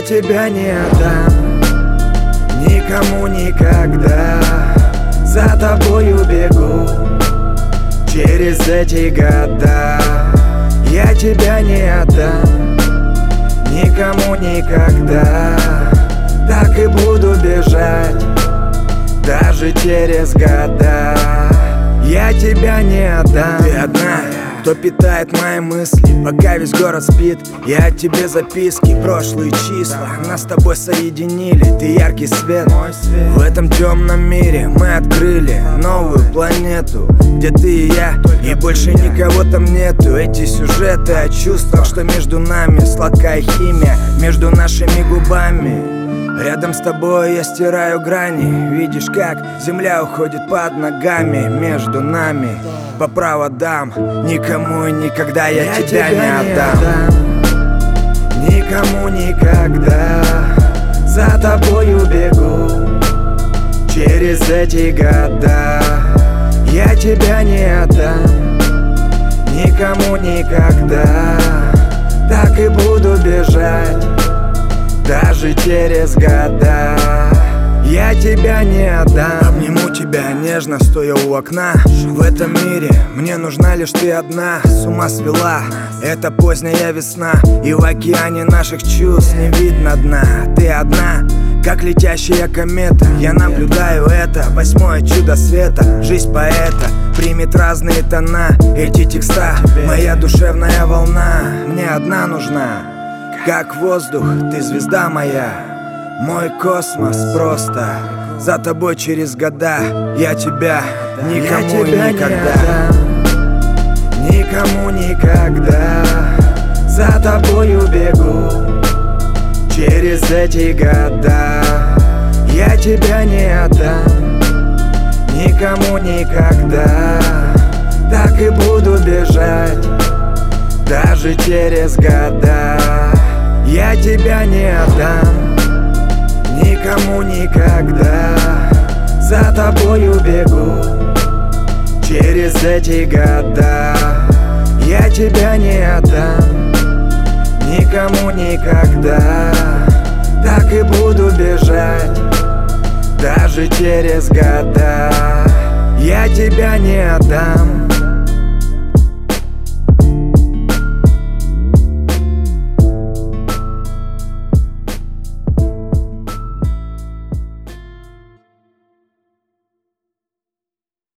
тебя не отдам никому никогда. За тобою бегу через эти года. Я тебя не отдам никому никогда. Так и буду бежать даже через года. Я тебя не отдам. Ты одна, кто питает мои мысли, пока весь город спит. Я от тебе записки, прошлые числа нас с тобой соединили. Ты яркий свет в этом темном мире. Мы открыли новую планету, где ты и я, и больше никого там нету. Эти сюжеты о чувствах, что между нами сладкая химия между нашими губами. Рядом с тобой я стираю грани. Видишь, как земля уходит под ногами между нами по проводам. Никому и никогда я тебя не отдам никому никогда. За тобою бегу через эти года. Я тебя не отдам никому никогда. Так и буду бежать даже через года. Я тебя не отдам. Обниму тебя нежно, стоя у окна. В этом мире мне нужна лишь ты одна. С ума свела это поздняя весна, и в океане наших чувств не видно дна. Ты одна, как летящая комета. Я наблюдаю это, восьмое чудо света. Жизнь поэта примет разные тона. Эти текста — моя душевная волна. Мне одна нужна, как воздух, ты звезда моя, мой космос просто. За тобой через года. Я тебя никому никогда никому никогда. За тобою бегу через эти года. Я тебя не отдам никому никогда. Так и буду бежать даже через года. Я тебя не отдам никому никогда. За тобою бегу через эти года. Я тебя не отдам никому никогда. Так и буду бежать даже через года. Я тебя не отдам